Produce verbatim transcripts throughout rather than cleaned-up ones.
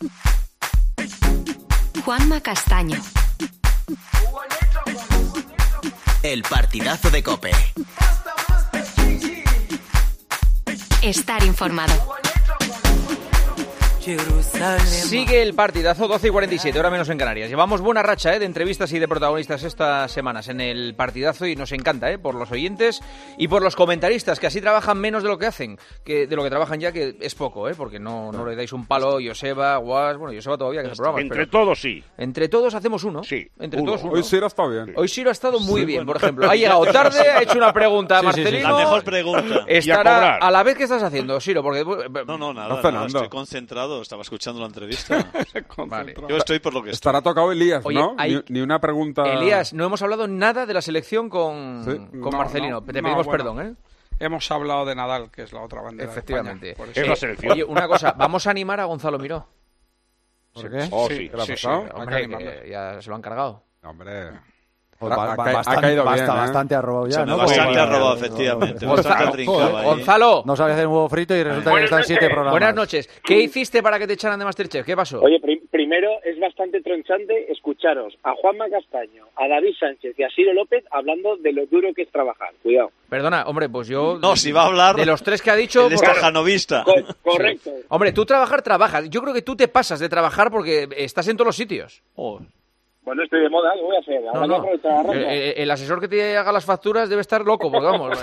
Juanma Castaño. El partidazo de COPE. Estar informado. Sigue el partidazo, doce y cuarenta y siete, hora menos en Canarias. Llevamos buena racha ¿eh? de entrevistas y de protagonistas estas semanas en el partidazo y nos encanta, ¿eh? por los oyentes y por los comentaristas, que así trabajan menos de lo que hacen, que de lo que trabajan ya, que es poco, ¿eh? porque no, no le dais un palo, Joseba, Guas, bueno, Joseba todavía que hace programas. Entre pero todos sí. Entre todos hacemos uno. Sí. Entre uno. todos uno. Hoy Siro está bien. Hoy Siro ha estado muy Sí, bien, bueno. por ejemplo. Ha llegado tarde, ha hecho una pregunta a Sí, sí, sí. Marcelino. La mejor pregunta. Estará cobrar. a la vez que estás haciendo, Siro, porque... No, no, nada, Está nada, cenando. estoy concentrado, estaba escuchando la entrevista. Vale. Yo estoy por lo que estoy. Estará tocado Elías, Oye, ¿no? hay- Ni, ni una pregunta... Elías, no hemos hablado nada de la selección con, Sí. con No, Marcelino. no, Te no, pedimos bueno. perdón, ¿eh? Hemos hablado de Nadal, que es la otra bandera de Efectivamente. España, por Es eso. la Eh, selección. Oye, una cosa, vamos a animar a Gonzalo Miró. ¿Por qué? Oh, Sí, sí. ¿Qué le ha sí, sí, pasado? hay que Hombre, animarlo. que ya se lo han cargado. Hombre... Pues Ha- ba- ha ba- ca- ha bastante, caído basta- bien, ¿eh? bastante ha robado ya, Se me ¿no? bastante Como ha para- robado, no, efectivamente. no, Bastante ha Gonzalo, trincado ahí. Gonzalo, No sabía hacer un huevo frito y resulta que están en siete programas. buenas noches. ¿Qué hiciste para que te echaran de Masterchef? ¿Qué pasó? Oye, prim- primero es bastante tronchante escucharos a Juanma Castaño, a David Sánchez y a Siro López hablando de lo duro que es trabajar. Cuidado. Perdona, hombre, pues yo... No, si va a hablar De los tres que ha dicho... el pues- estajanovista. Co- correcto. Hombre, tú trabajar, trabajas. Yo creo que tú te pasas de trabajar porque estás en todos los sitios. Oh, Bueno, estoy de moda, ¿qué voy a hacer? No, Ahora no. voy a aprovechar la El, ronda. el- el asesor que te haga las facturas debe estar loco, porque vamos.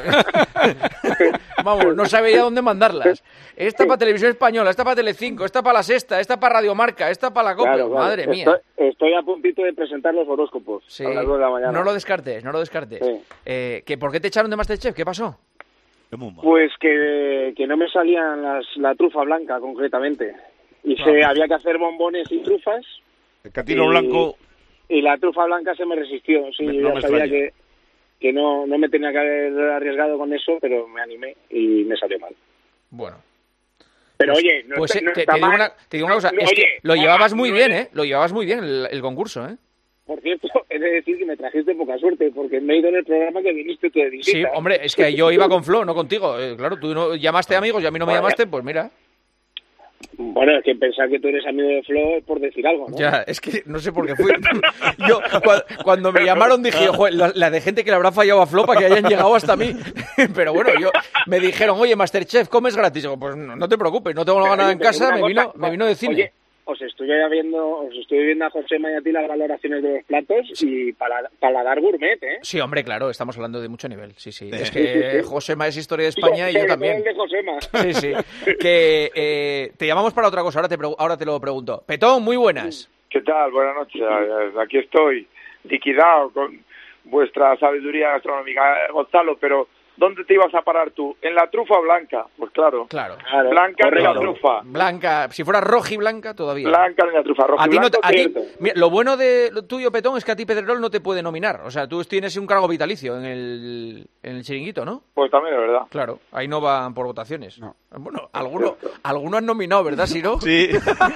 Vamos, no sabe ya dónde mandarlas. Esta para Televisión Española, esta para Telecinco, esta para La Sexta, esta para Radiomarca, esta para la Copa. Claro, claro. Madre mía. Estoy, estoy a puntito de presentar los horóscopos Sí. a las dos de la mañana. No lo descartes, no lo descartes. Sí. Eh, ¿que ¿Por qué te echaron de Masterchef? ¿Qué pasó? qué muy mal. Pues que, que no me salían las, la trufa blanca, concretamente. Y se había que hacer bombones y trufas. El catino Y- blanco... Y la trufa blanca se me resistió. Sí, Me- yo no ya me sabía extraña. que, que no, no me tenía que haber arriesgado con eso, pero me animé y me salió mal. Bueno. Pero oye, no, Pues está, eh, no te, está te digo mal. una, te digo una cosa, No, es que oye, lo Juanma, llevabas muy no bien, es- ¿eh? Lo llevabas muy bien el, el concurso, ¿eh? Por cierto, he de decir que me trajiste poca suerte, porque me he ido en el programa que viniste tú de visita. Sí, hombre, es que yo iba con Flo, no contigo. Eh, claro, tú no llamaste amigos y a mí no me Vaya. llamaste, pues mira. Bueno, es que pensar que tú eres amigo de Flo es por decir algo, ¿no? Ya, es que no sé por qué fui. Yo, cua- cuando me llamaron, dije, joder, la, la de gente que le habrá fallado a Flo para que hayan llegado hasta mí. Pero bueno, yo me dijeron, oye, Masterchef, ¿comes gratis? Digo, pues no, no te preocupes, no tengo Pero, nada oye, en pero casa, una me cosa, vino, me vino de cine. Oye, os estoy ya viendo, os estoy viendo a José y a ti las valoraciones de los platos y para, para dar gourmet, ¿eh? Sí, hombre, claro, estamos hablando de mucho nivel, sí, sí. Es Sí, que Josema es historia de España y yo Sobre todo también. el de Josema. Sí, sí. Que eh, te llamamos para otra cosa, ahora te, pregu- ahora te lo pregunto. Petón, muy buenas. ¿Qué tal? Buenas noches. Aquí estoy, liquidado con vuestra sabiduría gastronómica, eh, Gonzalo, pero ¿dónde te ibas a parar tú? ¿En la trufa blanca? Pues claro. Claro. Claro, Blanca ni la correcto. trufa. Blanca, si fuera roja y blanca, todavía. Blanca ni la trufa. Rojo A y ti no te- blanco, a ti- cierto. mira, lo bueno de lo tuyo, Petón, es que a ti Pedrerol no te puede nominar. O sea, tú tienes un cargo vitalicio en el, en el chiringuito, ¿no? Pues también es verdad. Claro, ahí no van por votaciones. No. Bueno, algunos alguno han nominado, ¿verdad, Siro? Sí.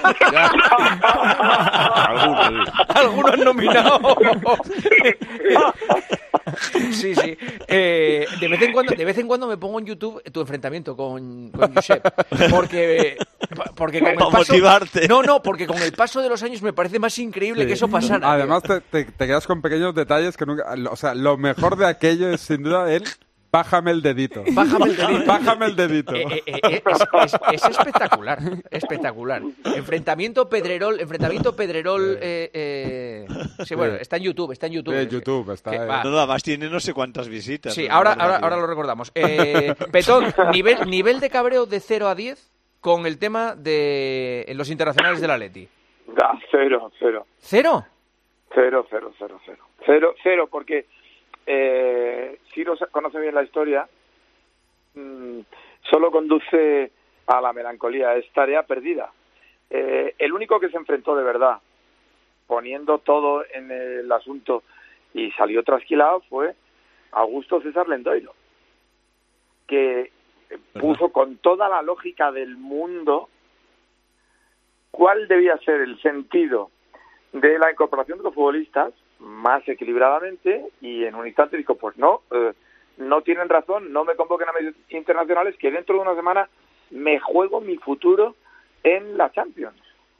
Algunos, sí. Algunos han nominado. Sí, sí. Eh, de vez en cuando, de vez en cuando me pongo en YouTube tu enfrentamiento con, con Josep, porque porque con el Para paso, motivarte. no, no, porque con el paso de los años me parece más increíble que eso pasara. Además, te, te, te quedas con pequeños detalles que nunca... O sea, lo mejor de aquello es sin duda el bájame el dedito. Bájame el dedito. Bájame el dedito. Eh, eh, eh, eh, es, es- es espectacular, espectacular. Enfrentamiento Pedrerol, enfrentamiento Pedrerol. Eh, eh, sí, bueno, está en YouTube, está en YouTube. Sí, en YouTube, está Que ahí. va. No, no, además tiene no sé cuántas visitas. Sí, ¿no? ahora, Una ahora, barbaridad. ahora lo recordamos. Eh, Petón, nivel, nivel de cabreo de cero a diez con el tema de los internacionales del Atleti. Ah, cero, cero. ¿Cero? Cero, cero, cero, cero. Cero, cero, porque eh, Ciro conoce bien la historia, mmm, solo conduce a la melancolía, es tarea perdida. Eh, el único que se enfrentó de verdad, poniendo todo en el asunto y salió trasquilado, fue Augusto César Lendoiro, que puso con toda la lógica del mundo cuál debía ser el sentido de la incorporación de los futbolistas más equilibradamente, y en un instante dijo, pues no, eh, no tienen razón, no me convoquen a medios internacionales, que dentro de una semana me juego mi futuro en la Champions.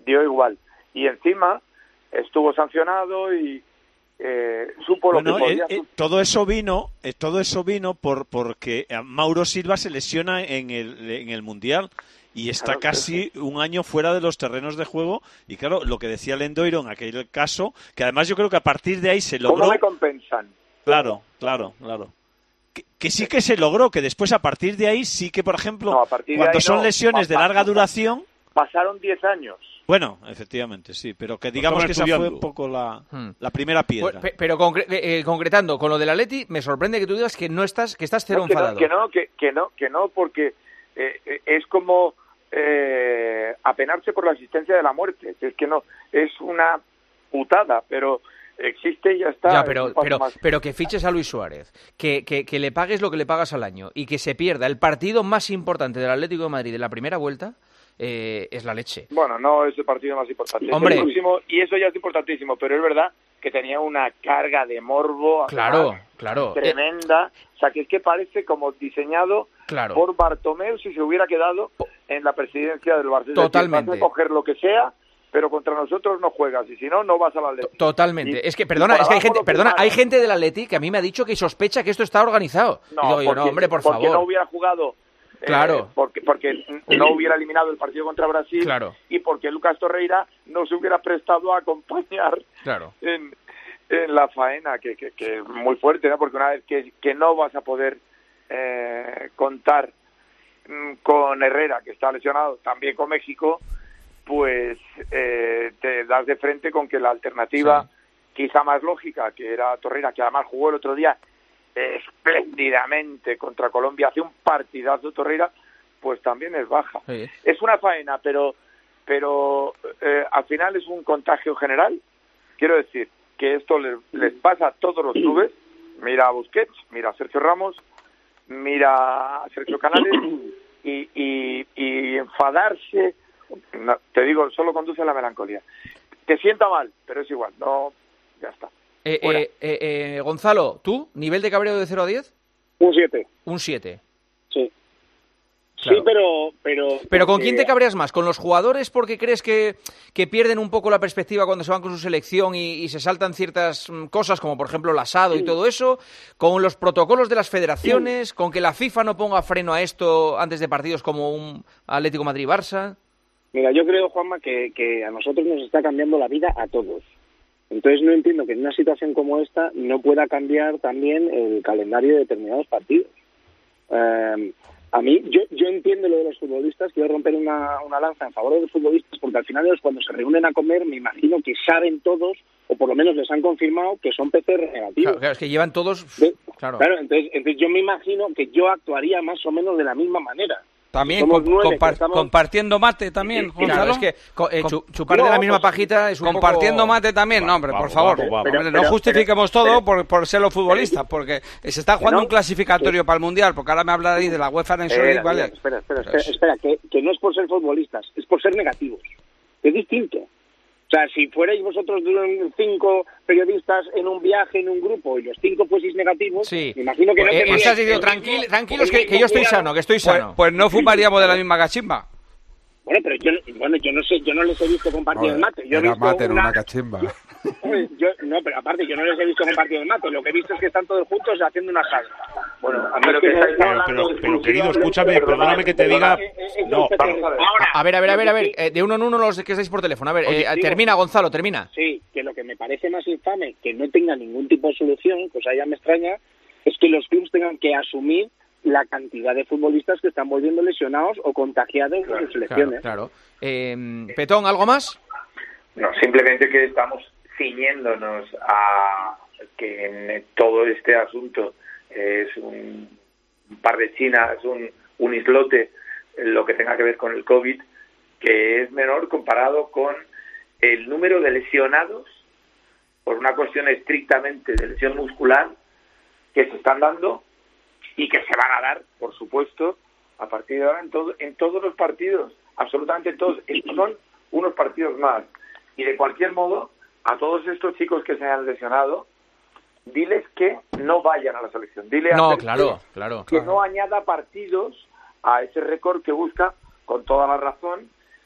dio igual. Y encima estuvo sancionado y eh, supo lo bueno, que podía. Eh, eh, todo eso vino, eh, todo eso vino por porque Mauro Silva se lesiona en el, en el Mundial y está claro, casi sí. un año fuera de los terrenos de juego. Y claro, lo que decía Lendoiro en aquel caso, que además yo creo que a partir de ahí se logró... ¿Cómo me compensan? Claro, claro, claro. Que, que sí que se logró, que después a partir de ahí sí que, por ejemplo, no, cuando son no. lesiones de larga duración... Pasaron diez años. Bueno, efectivamente, sí, pero que digamos que esa fue un poco la, hmm. la primera piedra. Pues, pero concre eh, concretando, con lo del Atleti, me sorprende que tú digas que no estás, que estás cero no, que enfadado. No, que no, que, que no, que no, porque eh, es como eh, apenarse por la existencia de la muerte. Es que no, es una putada, pero existe y ya está. Ya, pero, pero, pero que fiches a Luis Suárez, que, que, que le pagues lo que le pagas al año y que se pierda el partido más importante del Atlético de Madrid de la primera vuelta... Eh, es la leche. Bueno, no es el partido más importante. Hombre. Es el próximo, y eso ya es importantísimo, pero es verdad que tenía una carga de morbo claro, claro. tremenda. Eh. O sea, que es que parece como diseñado claro. por Bartomeu si se hubiera quedado en la presidencia del Barcelona. Totalmente. Vas a coger lo que sea, pero contra nosotros no juegas y si no, no vas al Atlético. Totalmente. Y, es que, perdona, es que hay gente, perdona, hay gente del Atlético que a mí me ha dicho que sospecha que esto está organizado. No, y digo yo, porque, no, hombre, por porque favor. no hubiera jugado... Claro. Eh, porque, porque no hubiera eliminado el partido contra Brasil claro. y porque Lucas Torreira no se hubiera prestado a acompañar claro. en, en la faena, que, que, que es muy fuerte, ¿no? Porque una vez que, que no vas a poder eh, contar mm, con Herrera, que está lesionado, también con México, pues eh, te das de frente con que la alternativa sí. quizá más lógica, que era Torreira, que además jugó el otro día espléndidamente contra Colombia, hace un partidazo Torreira, pues también es baja. Sí. Es una faena, pero pero eh, al final es un contagio general. Quiero decir que esto les, les pasa a todos los clubes. Mira a Busquets, mira a Sergio Ramos, mira a Sergio Canales y, y, y enfadarse, no, te digo, solo conduce a la melancolía. Te sienta mal, pero es igual, no, ya está. Eh, eh, eh, eh, Gonzalo, ¿tú? ¿Nivel de cabreo de cero a diez? Un siete. Un siete. Sí. Claro. Sí, pero... Pero, ¿Pero con quién te cabreas más? ¿Con los jugadores porque crees que, que pierden un poco la perspectiva cuando se van con su selección y, y se saltan ciertas cosas, como por ejemplo el asado sí. y todo eso? ¿Con los protocolos de las federaciones? Sí. ¿Con que la FIFA no ponga freno a esto antes de partidos como un Atlético Madrid-Barça? Mira, yo creo, Juanma, que, que a nosotros nos está cambiando la vida a todos. Entonces no entiendo que en una situación como esta no pueda cambiar también el calendario de determinados partidos. Eh, a mí, yo yo entiendo lo de los futbolistas, quiero romper una, una lanza en favor de los futbolistas, porque al final ellos cuando se reúnen a comer me imagino que saben todos, o por lo menos les han confirmado, que son P C R negativos. Claro, claro, es que llevan todos... De, claro, claro entonces, entonces yo me imagino que yo actuaría más o menos de la misma manera. También comp compar estamos... compartiendo mate también, sí, Gonzalo. Claro, es que eh, chupar no, de la misma pues, pajita es un compartiendo poco... mate también, va, no, hombre, vamos, por favor. Vamos, vamos, pero, pero, no pero, justifiquemos pero, todo pero, por, por ser los futbolistas, porque se está jugando no, un clasificatorio que, para el Mundial, porque ahora me hablaréis de la UEFA Nations League, ¿vale? Espera, espera, espera, espera que, que no es por ser futbolistas, es por ser negativos. Es distinto. O sea, si fuerais vosotros cinco periodistas en un viaje, en un grupo, y los cinco fueseis negativos, sí. me imagino que no... Eh, estás diciendo, tranquil, tranquilos, que, que yo estoy sano, que estoy sano. Pues, pues no fumaríamos de la misma cachimba. Bueno, pero yo, bueno, yo no sé, yo no les he visto compartir el mate. Yo he visto mate, una... no una cachimba. Yo, no, pero aparte, yo no les he visto compartir el mate. Lo que he visto es que están todos juntos haciendo una asado. Bueno, a mí pero, que pero, pero, pero, pero querido, escúchame, perdóname que te diga... No, a ver, a ver, a ver, a ver, eh, de uno en uno los que estáis por teléfono. A ver, eh, Oye, termina, Gonzalo, termina. Sí, que lo que me parece más infame, que no tenga ningún tipo de solución, cosa ya me extraña, es que los clubs tengan que asumir la cantidad de futbolistas que están volviendo lesionados o contagiados claro, en sus selecciones. Claro, claro. Eh, Petón, ¿algo más? No, simplemente que estamos ciñéndonos a que en todo este asunto es un, un par de China, es un, un islote, lo que tenga que ver con el COVID, que es menor comparado con el número de lesionados por una cuestión estrictamente de lesión muscular que se están dando y que se van a dar, por supuesto, a partir de ahora en, todo, en todos los partidos, absolutamente en todos. Estos son unos partidos más. Y de cualquier modo, a todos estos chicos que se han lesionado, diles que no vayan a la selección. Dile no, a claro, claro. que claro. no añada partidos a ese récord que busca, con toda la razón,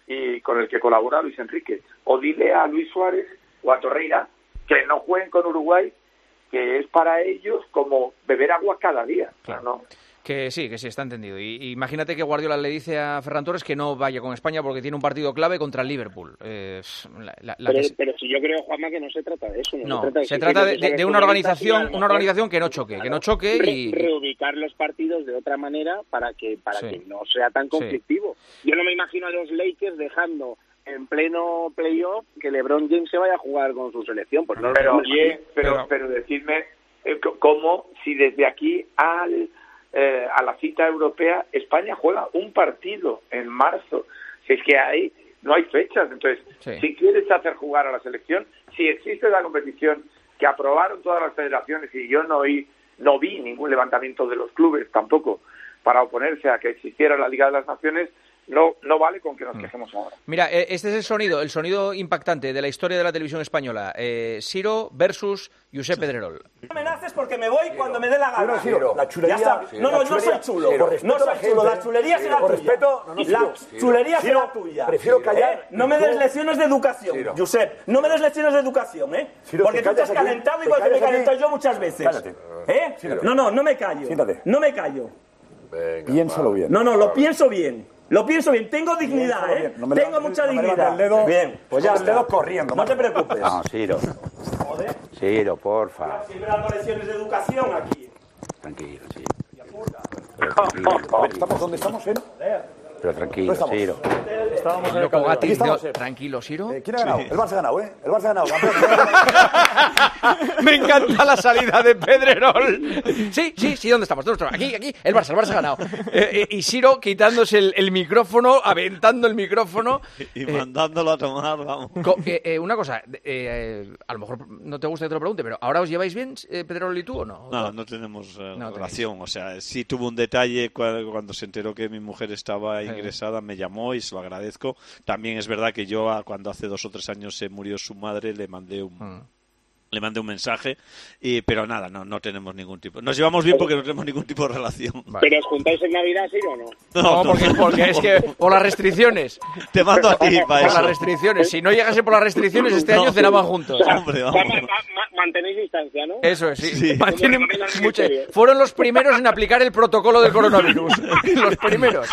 y con el que colabora Luis Enrique. O dile a Luis Suárez o a Torreira que no jueguen con Uruguay, que es para ellos como beber agua cada día. Claro. ¿No? Que sí, que sí, está entendido. Y, y imagínate que Guardiola le dice a Ferran Torres que no vaya con España porque tiene un partido clave contra el Liverpool. Eh, la, la, la pero, que... pero si yo creo, Juanma, que no se trata de eso. No, no se trata de, se trata de, de, de una organización una organización que no choque, claro, que no choque y... Re, reubicar los partidos de otra manera para que para sí. que no sea tan conflictivo. Sí. Yo no me imagino a los Lakers dejando en pleno playoff que LeBron James se vaya a jugar con su selección. Pues no, pero, no bien, pero, pero, pero decidme eh, cómo si desde aquí al... Eh, a la cita europea España juega un partido en marzo. Si es que ahí no hay fechas, entonces sí. si quieres hacer jugar a la selección, si existe la competición que aprobaron todas las federaciones y yo no vi, no vi ningún levantamiento de los clubes tampoco para oponerse a que existiera la Liga de las Naciones, no no vale con que nos quejemos ahora. Mira, este es el sonido, el sonido impactante de la historia de la televisión española. Eh, Siro versus Josep Pedrerol. No me naces porque me voy cuando me dé la gana. Ciro, la chulería... No, no, no soy chulo. Ciro, no soy chulo, la chulería será tuya. Respeto, no, no, la chulería será tuya. Prefiero callar. ¿Eh? No me des lecciones de educación, Ciro. Josep. No me des lecciones de educación, ¿eh? Ciro, porque tú te has calentado igual que me he calentado yo muchas veces. Cállate. ¿Eh? Ciro. No, no, no me callo. Siéntate. No me callo. Venga, piénsalo bien. No, no, lo pienso bien. Lo pienso bien, tengo dignidad, ¿eh? No tengo la, mucha no dignidad. El dedo, bien, pues ya el dedo corriendo. No te preocupes. No, Ciro. Joder. Ciro, porfa. Siempre dando lecciones de educación aquí. Tranquilo, Ciro. Pero tranquilo. A ver, ¿estamos donde estamos, eh? Pero tranquilo, Ciro. Estábamos en el Aquí estamos, eh. Tranquilo, Ciro. Eh, ¿Quién ha ganado? Sí. El Barça ha ganado, ¿eh? El Barça ha ganado. Me encanta la salida de Pedrerol. Sí, sí, sí, ¿dónde estamos? ¿Dónde estamos? Aquí, aquí. El Barça, el Barça ha ganado. Eh, eh, y Ciro quitándose el, el micrófono, aventando el micrófono. Y eh, mandándolo a tomar, vamos. Co- eh, eh, una cosa, eh, eh, a lo mejor no te gusta que te lo pregunte, pero ¿ahora os lleváis bien, eh, Pedrerol y tú, o no? No, no tenemos eh, no relación. Tenéis. O sea, sí tuvo un detalle cuando, cuando se enteró que mi mujer estaba ingresada, me llamó y se lo agradezco. También es verdad que yo, cuando hace dos o tres años se murió su madre, le mandé un... Mm. Le mandé un mensaje, y, pero nada, no no tenemos ningún tipo. Nos llevamos bien porque no tenemos ningún tipo de relación. Vale. ¿Pero os juntáis en Navidad, sí o no? No, no porque, porque es que por las restricciones. Te mando a ti para por eso. Por las restricciones. Si no llegase por las restricciones, este no. año cenaban juntos. Hombre, vamos. Ma- ma- mantenéis distancia, ¿no? Eso es, sí. sí. Mantienen mucho. Fueron los primeros en aplicar el protocolo del coronavirus. Los primeros.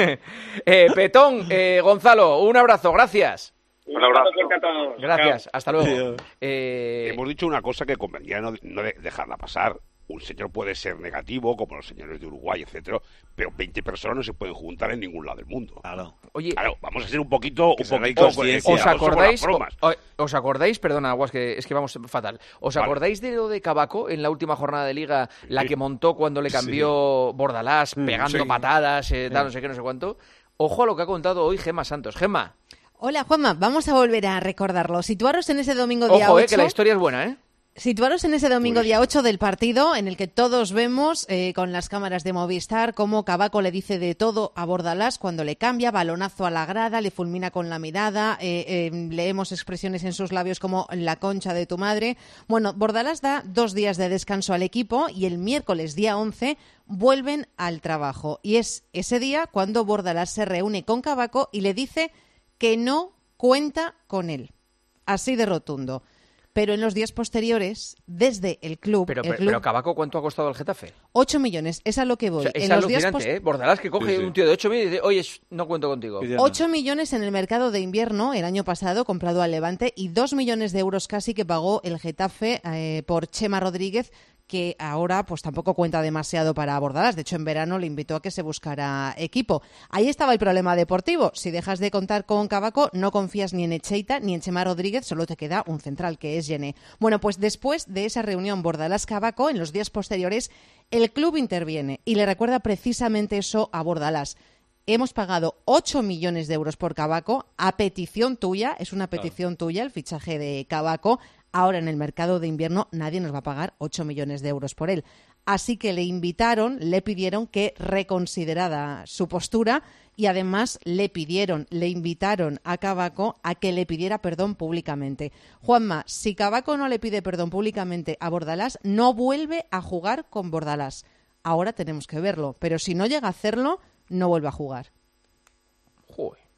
eh, Petón, eh, Gonzalo, un abrazo, gracias. Un abrazo. Gracias, hasta luego. Eh... Hemos dicho una cosa que convendría no, no dejarla pasar. Un señor puede ser negativo, como los señores de Uruguay, etcétera, pero veinte personas no se pueden juntar en ningún lado del mundo. Claro. Oye, claro, vamos a ser un poquito, un poquito ¿Os acordáis? O, ¿Os acordáis? Perdona, Aguas, que es que vamos fatal. ¿Os vale. acordáis de lo de Cavaco en la última jornada de Liga, la sí. que montó cuando le cambió sí. Bordalás, pegando sí. patadas, eh, tal, sí. no sé qué, no sé cuánto? Ojo a lo que ha contado hoy Gemma Santos. Gemma. Hola, Juanma, vamos a volver a recordarlo. Situaros en ese domingo día Ojo, ocho. Eh, que la historia es buena, ¿eh? Situaros en ese domingo pues... día ocho del partido en el que todos vemos eh, con las cámaras de Movistar cómo Cavaco le dice de todo a Bordalás cuando le cambia, balonazo a la grada, le fulmina con la mirada, eh, eh, leemos expresiones en sus labios como la concha de tu madre. Bueno, Bordalás da dos días de descanso al equipo y el miércoles día once vuelven al trabajo. Y es ese día cuando Bordalás se reúne con Cavaco y le dice que no cuenta con él. Así de rotundo. Pero en los días posteriores, desde el club... Pero, el pero, club, pero Cavaco, ¿cuánto ha costado el Getafe? ocho millones, es a lo que voy. O sea, es en alucinante, los días post... ¿eh? Bordalás que coge sí, sí. un tío de ocho millones y dice, oye, no cuento contigo. ocho millones en el mercado de invierno el año pasado, comprado al Levante, y dos millones de euros casi que pagó el Getafe eh, por Chema Rodríguez, que ahora pues tampoco cuenta demasiado para Bordalás. De hecho, en verano le invitó a que se buscara equipo. Ahí estaba el problema deportivo. Si dejas de contar con Cavaco, no confías ni en Echeita ni en Chema Rodríguez, solo te queda un central, que es Gené. Bueno, pues después de esa reunión Bordalás-Cavaco, en los días posteriores, el club interviene y le recuerda precisamente eso a Bordalás. Hemos pagado ocho millones de euros por Cavaco, a petición tuya, es una petición claro. tuya el fichaje de Cavaco. Ahora en el mercado de invierno nadie nos va a pagar ocho millones de euros por él. Así que le invitaron, le pidieron que reconsiderara su postura y además le pidieron, le invitaron a Cavaco a que le pidiera perdón públicamente. Juanma, si Cavaco no le pide perdón públicamente a Bordalás, no vuelve a jugar con Bordalás. Ahora tenemos que verlo, pero si no llega a hacerlo, no vuelve a jugar. Joder.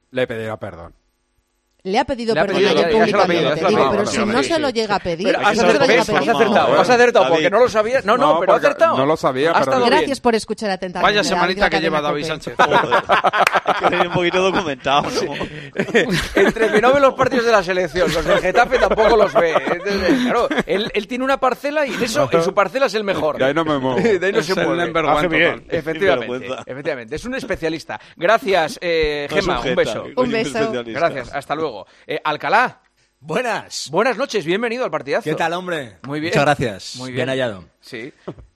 Le pedirá perdón. Le ha pedido Le ha perdón pedido, ayer ya, ya se lo ha públicamente, pedido, ya se lo ha digo, pedido. pero No, si no, no sí, se lo sí. llega a pedir... Pero si has no se lo llega a acertado, pedir, has acertado, no. has acertado, David. porque no lo sabías. No, no, No, pero ha porque acertado. no lo sabía, Ha pero- estado bien. Gracias por escuchar atentamente. Vaya la semanita última que lleva cadena David COPE. Sánchez. Hay que tener un poquito documentado, ¿no? Entre que no ve los partidos de la selección, los del Getafe tampoco los ve. Entonces, claro, él, él tiene una parcela y en eso, en su parcela es el mejor. De ahí no me muevo. De ahí no Es se el mueve. number one Hace bien. total. Efectivamente, Sinvergüenza. efectivamente. Es un especialista. Gracias, eh, No es Gemma. un Un beso. jeta, Un es beso. especialista. Gracias. Hasta luego. Eh, Alcalá. Buenas. Buenas noches. Bienvenido al partidazo. ¿Qué tal, hombre? Muy bien. Muchas gracias. Muy bien. bien hallado. Sí.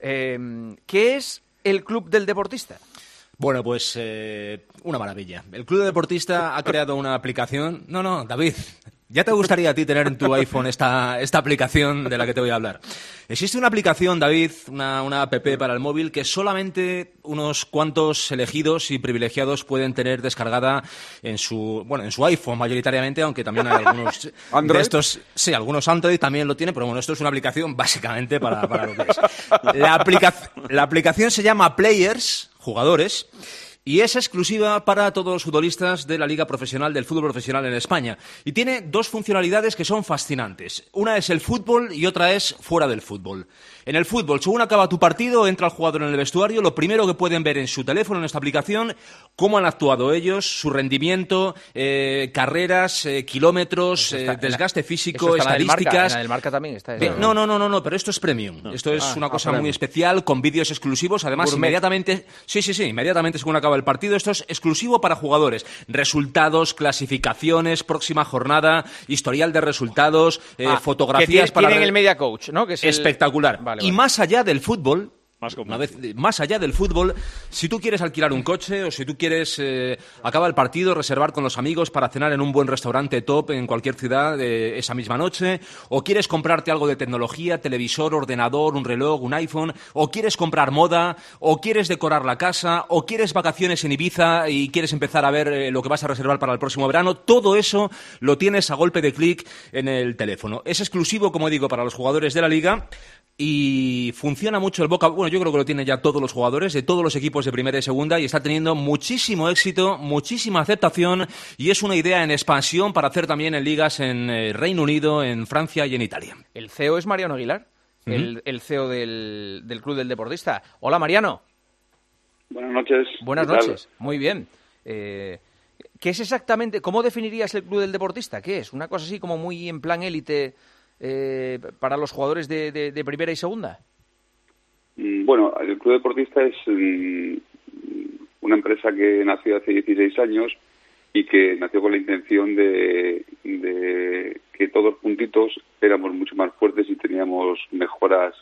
Eh, ¿Qué es el Club del Deportista? Bueno, pues eh, una maravilla. El Club de Deportista ha creado una aplicación... No, no, David, ya te gustaría a ti tener en tu iPhone esta, esta aplicación de la que te voy a hablar. Existe una aplicación, David, una, una app para el móvil que solamente unos cuantos elegidos y privilegiados pueden tener descargada en su, bueno, en su iPhone mayoritariamente, aunque también hay algunos ¿Android? de estos, sí, algunos Android también lo tienen, pero bueno, esto es una aplicación básicamente para, para lo que es. La, aplica- la aplicación se llama Players, jugadores, y es exclusiva para todos los futbolistas de la Liga Profesional del Fútbol Profesional en España. Y tiene dos funcionalidades que son fascinantes. Una es el fútbol y otra es fuera del fútbol. En el fútbol, según acaba tu partido, entra el jugador en el vestuario, lo primero que pueden ver en su teléfono, en esta aplicación, cómo han actuado ellos, su rendimiento, eh, carreras, eh, kilómetros, eh, desgaste físico, Eso está en la del Marca, estadísticas... en la del Marca también está. Bien, eso. no, no, no, no, no, pero esto es premium. Esto es Ah, una ah, cosa premium. muy especial, con vídeos exclusivos. Además, Gourmet. inmediatamente, sí, sí, sí, inmediatamente según acaba el partido, esto es exclusivo para jugadores. Resultados, clasificaciones, próxima jornada, historial de resultados, eh, Ah, fotografías que tiene- para... tienen el Media Coach, ¿no? Que es el- Espectacular. Vale, Y vale. más allá del fútbol... Más Una vez, más allá del fútbol, si tú quieres alquilar un coche o si tú quieres, eh, acaba el partido, reservar con los amigos para cenar en un buen restaurante top en cualquier ciudad eh, esa misma noche, o quieres comprarte algo de tecnología, televisor, ordenador, un reloj, un iPhone, o quieres comprar moda, o quieres decorar la casa, o quieres vacaciones en Ibiza y quieres empezar a ver eh, lo que vas a reservar para el próximo verano, todo eso lo tienes a golpe de clic en el teléfono. Es exclusivo, como digo, para los jugadores de la liga. Y funciona mucho el boca... Bueno, yo creo que lo tienen ya todos los jugadores de todos los equipos de primera y segunda y está teniendo muchísimo éxito, muchísima aceptación y es una idea en expansión para hacer también en ligas en eh, Reino Unido, en Francia y en Italia. El C E O es Mariano Aguilar, Ujú. el, el C E O del, del Club del Deportista. Hola, Mariano. Buenas noches. Buenas ¿Qué tal? noches. Muy bien. Eh, ¿Qué es exactamente, cómo definirías el Club del Deportista? ¿Qué es? ¿Una cosa así como muy en plan élite eh, para los jugadores de, de- de primera y segunda? Mm, Bueno, el Club Deportista es mm, una empresa que nació hace dieciséis años y que nació con la intención de, de que todos juntitos éramos mucho más fuertes y teníamos mejoras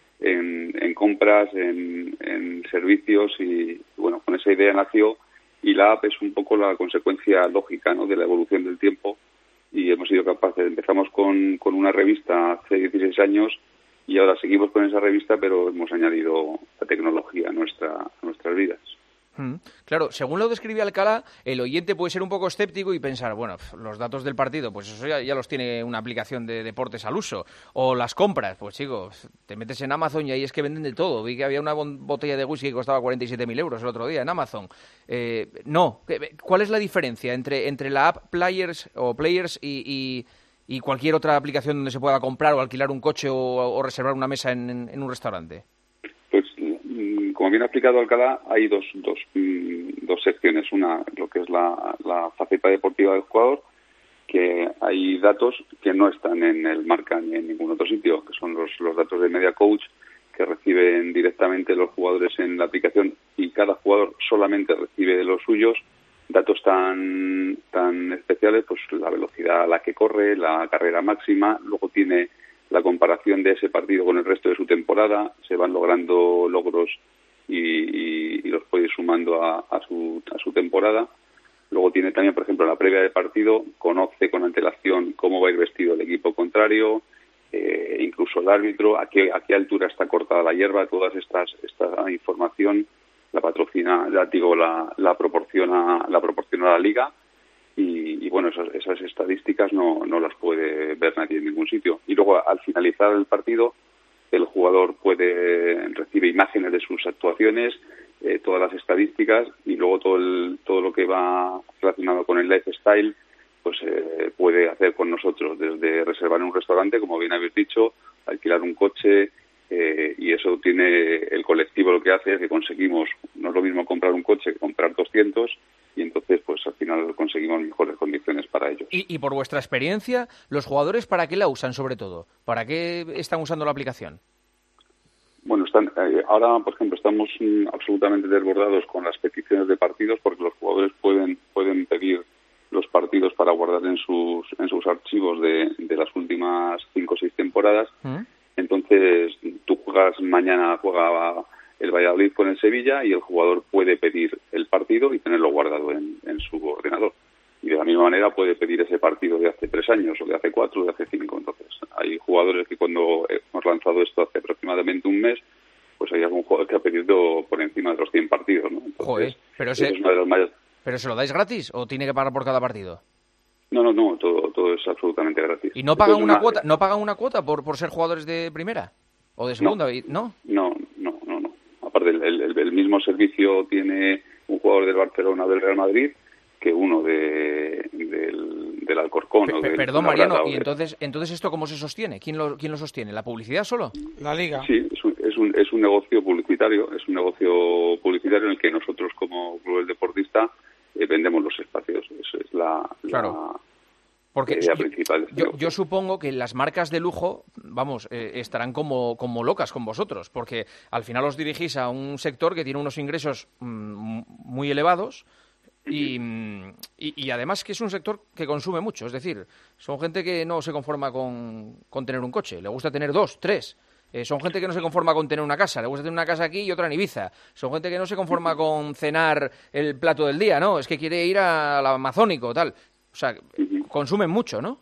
en, en compras, en, en servicios y, bueno, con esa idea nació y la app es un poco la consecuencia lógica, ¿no?, de la evolución del tiempo y hemos sido capaces. Empezamos con, con una revista hace dieciséis años y ahora seguimos con esa revista, pero hemos añadido la tecnología a, nuestra, a nuestras vidas. Mm. Claro, según lo describe Alcalá, el oyente puede ser un poco escéptico y pensar, bueno, pf, los datos del partido, pues eso ya, ya los tiene una aplicación de deportes al uso. O las compras, pues chicos, te metes en Amazon y ahí es que venden de todo. Vi que había una bon- botella de whisky que costaba cuarenta y siete mil euros el otro día en Amazon. Eh, no, ¿Qué- ¿cuál es la diferencia entre, entre la app Players o Players y, y, y cualquier otra aplicación donde se pueda comprar o alquilar un coche o, o reservar una mesa en, en- en un restaurante? Pues, mm, como bien ha explicado Alcalá, hay dos, dos, mm, dos secciones. Una, lo que es la, la faceta deportiva del jugador, que hay datos que no están en el Marca ni en ningún otro sitio, que son los, los datos de Media Coach, que reciben directamente los jugadores en la aplicación y cada jugador solamente recibe de los suyos datos tan, tan especiales, pues la velocidad a la que corre, la carrera máxima, luego tiene la comparación de ese partido con el resto de su temporada, se van logrando logros y, y, y los puede ir sumando a, a, su, a su temporada. Luego tiene también, por ejemplo, la previa de partido, conoce con antelación cómo va a ir vestido el equipo contrario, eh, incluso el árbitro, a qué, a qué altura está cortada la hierba, todas estas esta información la patrocina, ya digo, la, la proporciona la proporciona la liga. Y, y bueno, esas, esas estadísticas no, no las puede ver nadie en ningún sitio. Y luego, al finalizar el partido, el jugador puede recibe imágenes de sus actuaciones eh, todas las estadísticas y luego todo el, todo lo que va relacionado con el lifestyle, pues eh, puede hacer con nosotros, desde reservar un restaurante, como bien habéis dicho, alquilar un coche, eh, y eso tiene el colectivo, lo que hace es que conseguimos, no es lo mismo comprar un coche que comprar doscientos, y entonces pues al final conseguimos mejores condiciones para ellos. Y, y por vuestra experiencia, ¿los jugadores para qué la usan sobre todo? ¿Para qué están usando la aplicación? Bueno, están, eh, ahora, por ejemplo, estamos mm, absolutamente desbordados con las peticiones de partidos, porque los jugadores pueden pueden pedir los partidos para guardar en sus en sus archivos de, de las últimas cinco o seis temporadas. ¿Mm? Entonces, tú juegas mañana, juega el Valladolid con el Sevilla y el jugador puede pedir el partido y tenerlo guardado en, en su ordenador. Y de la misma manera puede pedir ese partido de hace tres años o de hace cuatro o de hace cinco. Entonces, hay jugadores que cuando hemos lanzado esto hace aproximadamente un mes, pues hay algún jugador que ha pedido por encima de los cien partidos, ¿no? Entonces, Joder, pero, se, es una de las mayores... ¿pero se lo dais gratis o tiene que pagar por cada partido? No, no, no, todo, todo es absolutamente gratis. ¿Y no pagan Entonces, una, una cuota no pagan una cuota por, por ser jugadores de primera o de segunda? ¿No? No, no, no, no. Aparte, el, el, el mismo servicio tiene un jugador del Barcelona o del Real Madrid que uno de, del, del Alcorcón. Pe- o del perdón, Mariano, ¿y de... entonces entonces esto cómo se sostiene? ¿Quién lo, quién lo sostiene? ¿La publicidad solo? La Liga. Sí, es un, es un, es un negocio publicitario, es un negocio publicitario en el que nosotros como Club del Deportista eh, vendemos los espacios. Esa es la, claro. la Porque idea yo, principal. De este yo, yo supongo que las marcas de lujo, vamos, eh, estarán como, como locas con vosotros, porque al final os dirigís a un sector que tiene unos ingresos mmm, muy elevados. Y, y, y además que es un sector que consume mucho, es decir, son gente que no se conforma con, con tener un coche, le gusta tener dos, tres. Eh, son gente que no se conforma con tener una casa, le gusta tener una casa aquí y otra en Ibiza. Son gente que no se conforma con cenar el plato del día, ¿no? Es que quiere ir al Amazónico, tal. O sea, consumen mucho, ¿no?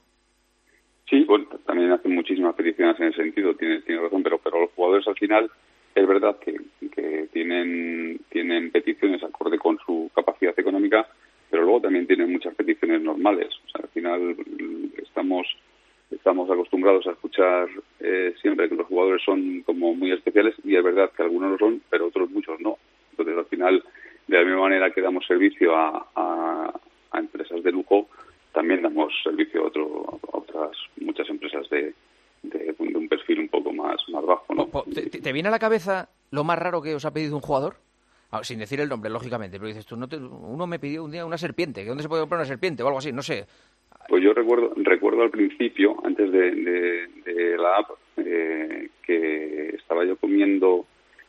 Sí, bueno, también hacen muchísimas peticiones en ese sentido, tienes tiene razón, pero, pero los jugadores al final es verdad que, que tienen, tienen peticiones acorde con su capacidad económica, pero luego también tienen muchas peticiones normales. O sea, al final estamos estamos acostumbrados a escuchar eh, siempre que los jugadores son como muy especiales, y es verdad que algunos lo son, pero otros muchos no. Entonces, al final, de la misma manera que damos servicio a, a, a empresas de lujo, también damos servicio a, otro, a otras muchas empresas de, de, de un perfil un poco más, más bajo, ¿no? ¿Te, ¿Te viene a la cabeza lo más raro que os ha pedido un jugador? Ah, sin decir el nombre, lógicamente, pero dices tú, no te, uno me pidió un día una serpiente, ¿dónde se puede comprar una serpiente o algo así? No sé. Pues yo recuerdo recuerdo al principio, antes de, de, de la app, eh, que estaba yo comiendo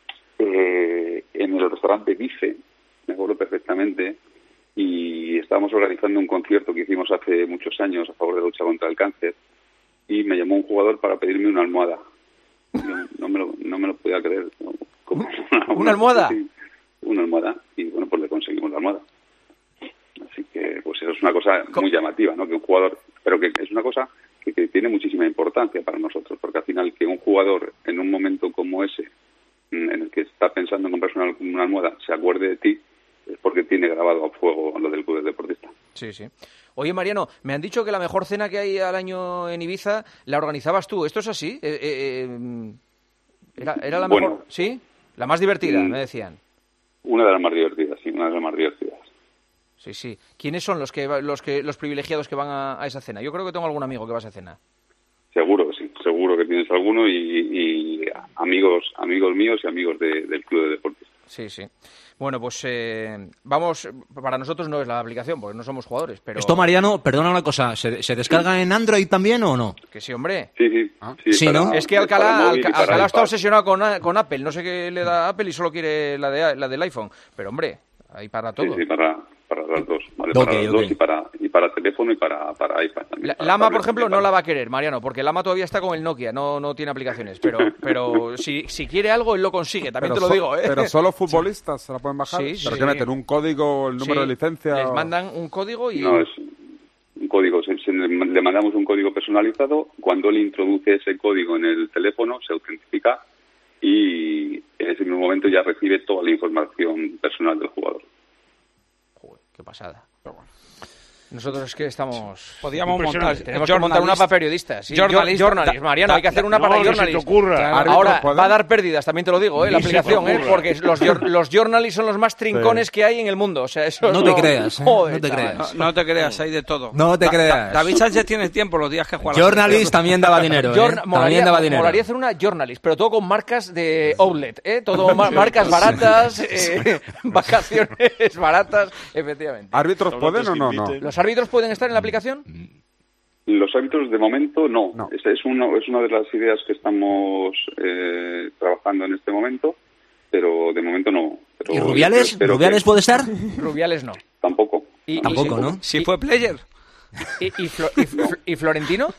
eh, en el restaurante Bife, me acuerdo perfectamente, y estábamos organizando un concierto que hicimos hace muchos años a favor de la lucha contra el cáncer, y me llamó un jugador para pedirme una almohada. Yo no me lo, no me lo podía creer. Como una, ¿Una, ¿Una almohada? Sí, una almohada, y bueno, pues le conseguimos la almohada. Así que, pues eso es una cosa muy llamativa, ¿no? Que un jugador, pero que es una cosa que, que tiene muchísima importancia para nosotros, porque al final que un jugador en un momento como ese, en el que está pensando en comprarse una, una almohada, se acuerde de ti, es porque tiene grabado a fuego lo del Club del Deportista. Sí, sí. Oye, Mariano, me han dicho que la mejor cena que hay al año en Ibiza la organizabas tú. ¿Esto es así? Eh, eh, eh, ¿era, ¿Era la mejor? Bueno, ¿Sí? La más divertida, mm, me decían. Una de las más divertidas, sí, una de las más divertidas. Sí, sí. ¿Quiénes son los que los que los privilegiados que van a, a esa cena? Yo creo que tengo algún amigo que va a esa cena. Seguro que sí, seguro que tienes alguno, y, y amigos amigos míos y amigos de, del Club de Deportistas. Sí, sí. Bueno, pues eh, vamos, para nosotros no es la aplicación, porque no somos jugadores, pero... Esto, Mariano, perdona una cosa, ¿se, se descarga en Android también o no? Que sí, hombre. Sí, sí. Ah. sí, sí para, ¿no? Es que Alcalá, móvil, Alca, Alcalá está iPad. obsesionado con, con Apple, no sé qué le da a Apple y solo quiere la, de, la del iPhone, pero hombre, ahí para todo. Sí, sí, para, para las dos, ¿vale? Okay, para las okay. dos y para, y para teléfono y para, para iPad también. La, para Lama, por tablet ejemplo, también, no la ¿vale? va a querer, Mariano, porque Lama todavía está con el Nokia, no, no tiene aplicaciones, pero pero si, si quiere algo, él lo consigue, también pero te lo so- digo, ¿eh? Pero solo futbolistas se la pueden bajar. Sí, sí, ¿Pero sí. qué meten? ¿Un código, el número Sí, de licencia? les o- mandan un código y... No, es un código. Se, se- le mandamos un código personalizado. Cuando él introduce ese código en el teléfono, se autentifica y en ese mismo momento ya recibe toda la información personal del jugador. Joder, qué pasada. Nosotros es que estamos... Podíamos montar... Tenemos que montar una para periodistas. Sí. Journalist. Journalist, Mariano, hay que hacer una no, para que se journalist. te ocurra. Ahora va a dar pérdidas, también te lo digo, ¿eh? La Ni se te aplicación, ¿eh? ocurra. Porque los, los journalists son los más trincones Sí. que hay en el mundo. O sea, eso No es te lo- creas, ¿eh? Joder, No te chaval. creas. No, no te creas, hay de todo. No te Da- creas. Da- David Sánchez tiene tiempo los días que juega. la Journalist también daba dinero, ¿eh? Journa- También molaría, daba dinero. molaría hacer una journalist, pero todo con marcas de outlet, ¿eh? Todo ma- marcas baratas, eh, vacaciones baratas, efectivamente. ¿Árbitros pueden o no? no? ¿Los árbitros pueden estar en la aplicación? Los árbitros de momento no. Es, es, uno, es una de las ideas que estamos eh, trabajando en este momento, pero de momento no. Pero ¿Y Rubiales? espero ¿Rubiales que- puede estar? Rubiales no. Tampoco. Y- Tampoco, y- ¿no? Si fue player. ¿Y, y, Flo- y Fl- y Florentino?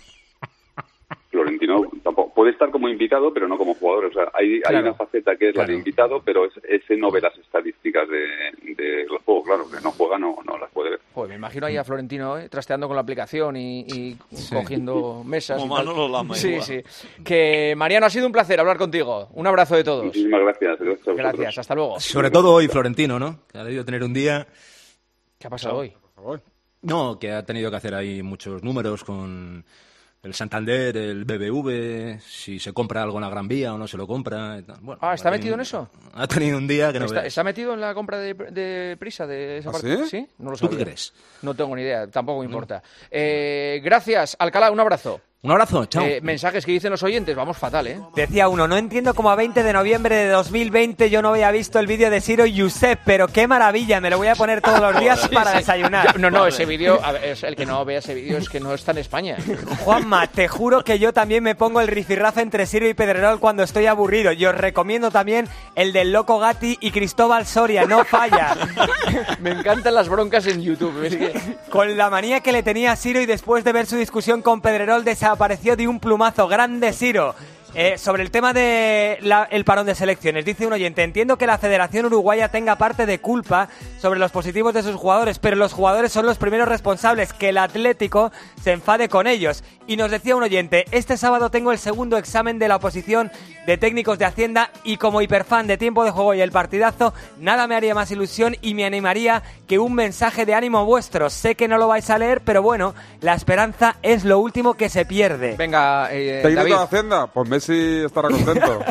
Florentino tampoco. Puede estar como invitado, pero no como jugador. O sea, hay, hay Claro. una faceta que es la Claro. de invitado, pero es, ese no ve las estadísticas de, de los juegos. Claro, que no juega, no, no las puede ver. Joder, me imagino ahí a Florentino ¿eh? trasteando con la aplicación y, y cogiendo mesas. Como y tal. Manolo Lama, Sí, igual. sí. Que Mariano, ha sido un placer hablar contigo. Un abrazo de todos. Muchísimas gracias. Gracias a vosotros. Gracias, hasta luego. Sobre todo hoy Florentino, ¿no? Que ha debido tener un día... ¿Qué ha pasado hoy? No, que ha tenido que hacer ahí muchos números con el Santander, el B B V, si se compra algo en la Gran Vía o no se lo compra. y tal. Bueno, Ah, ¿está ha metido tenido- en eso? Ha tenido un día que no ¿Está, veas. está metido en la compra de, de Prisa de esa ¿Ah, parte? sí? No lo ¿Tú qué sabía. crees? No tengo ni idea, tampoco me importa. Eh, gracias, Alcalá, un abrazo. Un abrazo, chao. Eh, mensajes que dicen los oyentes, vamos fatal, ¿eh? Decía uno, no entiendo cómo a veinte de noviembre de dos mil veinte yo no había visto el vídeo de Ciro y Josep, pero qué maravilla, me lo voy a poner todos los días Sí, para sí. desayunar. Yo- no, no, ese vídeo, a ver, es el que no vea ese vídeo es que no está en España. Juanma, te juro que yo también me pongo el rifirrafe entre Ciro y Pedrerol cuando estoy aburrido. Y os recomiendo también el del Loco Gatti y Cristóbal Soria, no falla. Me encantan las broncas en YouTube. Es que... Con la manía que le tenía a Ciro y después de ver su discusión con Pedrerol desapareció de un plumazo. Grande Ciro. Eh, sobre el tema de la- el parón de selecciones, dice un oyente, entiendo que la Federación Uruguaya tenga parte de culpa sobre los positivos de sus jugadores, pero los jugadores son los primeros responsables, que el Atlético se enfade con ellos. Y nos decía un oyente, este sábado tengo el segundo examen de la oposición de técnicos de Hacienda y como hiperfan de Tiempo de Juego y el partidazo, nada me haría más ilusión y me animaría que un mensaje de ánimo vuestro. Sé que no lo vais a leer, pero bueno, la esperanza es lo último que se pierde. Venga, eh, ¿Técnico David. de Hacienda? Pues Messi estará contento.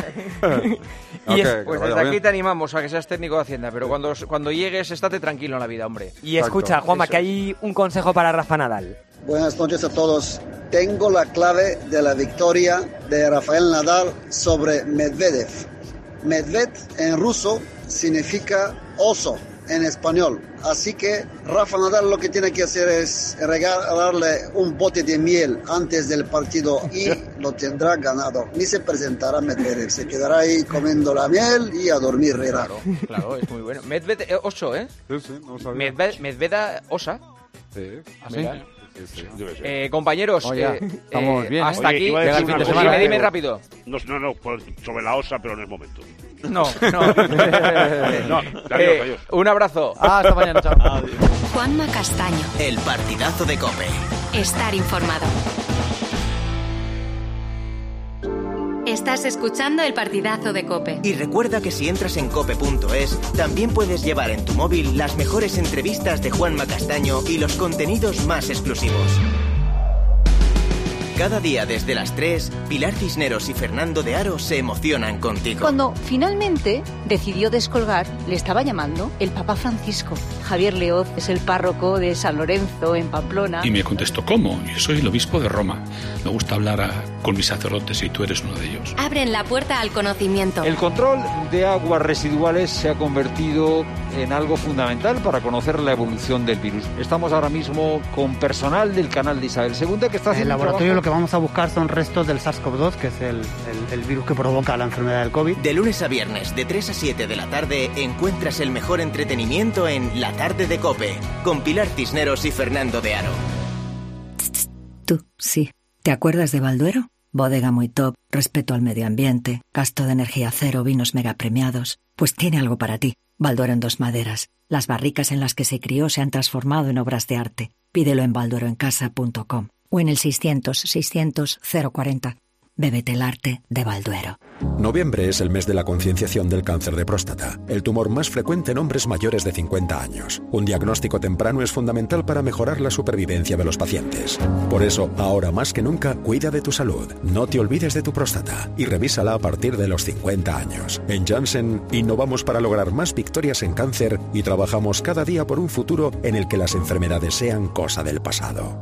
Y Ok, es- que pues vaya desde aquí bien. te animamos a que seas técnico de Hacienda, pero cuando, cuando llegues, estate tranquilo en la vida, hombre. Y escucha, Juanma, que hay un consejo para Rafa Nadal. Buenas noches a todos. Tengo la clave de la victoria de Rafael Nadal sobre Medvedev. Medved en ruso significa oso en español. Así que Rafa Nadal lo que tiene que hacer es regalarle un bote de miel antes del partido y lo tendrá ganado. Ni se presentará Medvedev, se quedará ahí comiendo la miel y a dormir. Claro, Claro, es muy bueno. Medved eh, oso, ¿eh? Sí, sí, no sabía. Medved, Medveda osa. Sí. Mira. Sí, sí. Eh, compañeros, Oh, ya. eh, Estamos eh, bien, ¿eh? hasta Oye, aquí. iba a decir Llega el una fin de cosa, semana, Dime, dime pero- rápido. No, no, no, por- sobre la osa, pero no es momento. No, no. No, adiós, Eh, adiós. Un abrazo. Ah, hasta mañana, chao. Juanma Castaño. El partidazo de COPE. Estar informado. Estás escuchando el partidazo de COPE. Y recuerda que si entras en cope punto es, también puedes llevar en tu móvil las mejores entrevistas de Juanma Castaño y los contenidos más exclusivos. Cada día desde las tres, Pilar Cisneros y Fernando de Aro se emocionan contigo. Cuando finalmente decidió descolgar, le estaba llamando el Papa Francisco. Javier Leoz es el párroco de San Lorenzo, en Pamplona. Y me contestó, ¿cómo? Yo soy el obispo de Roma. Me gusta hablar a- con mis sacerdotes y tú eres uno de ellos. Abren la puerta al conocimiento. El control de aguas residuales se ha convertido en algo fundamental para conocer la evolución del virus. Estamos ahora mismo con personal del canal de Isabel segunda que está En el haciendo un laboratorio lo trabajo- que vamos a buscar son restos del SARS-CoV dos, que es el, el- el virus que provoca la enfermedad del COVID. De lunes a viernes, de tres a siete de la tarde, encuentras el mejor entretenimiento en La Tarde de COPE, con Pilar Cisneros y Fernando de Aro. Tú, sí. ¿Te acuerdas de Balduero? Bodega muy top, respeto al medio ambiente, gasto de energía cero, vinos mega premiados. Pues tiene algo para ti. Balduero en dos maderas. Las barricas en las que se crió se han transformado en obras de arte. Pídelo en baldueroencasa punto com o en el seiscientos, seiscientos, cero cuarenta. Bébete el arte de Balduero. Noviembre es el mes de la concienciación del cáncer de próstata, el tumor más frecuente en hombres mayores de cincuenta años. Un diagnóstico temprano es fundamental para mejorar la supervivencia de los pacientes. Por eso, ahora más que nunca, cuida de tu salud. No te olvides de tu próstata y revísala a partir de los cincuenta años. En Janssen, innovamos para lograr más victorias en cáncer y trabajamos cada día por un futuro en el que las enfermedades sean cosa del pasado.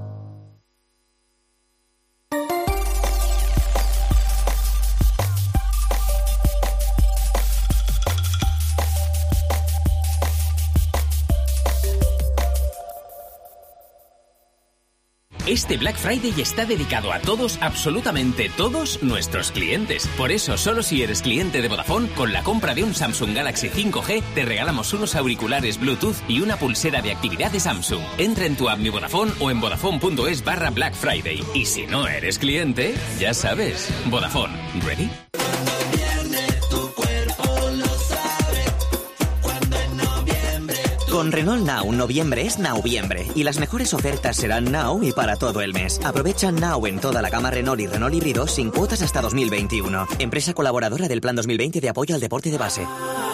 Este Black Friday está dedicado a todos, absolutamente todos nuestros clientes. Por eso, solo si eres cliente de Vodafone, con la compra de un Samsung Galaxy cinco G, te regalamos unos auriculares Bluetooth y una pulsera de actividad de Samsung. Entra en tu app Mi Vodafone o en vodafone.es barra Black Friday. Y si no eres cliente, ya sabes, Vodafone. ¿Ready? Con Renault Now, noviembre es Noviembre y las mejores ofertas serán Now y para todo el mes. Aprovecha Now en toda la gama Renault y Renault híbrido sin cuotas hasta dos mil veintiuno. Empresa colaboradora del Plan dos mil veinte de apoyo al deporte de base.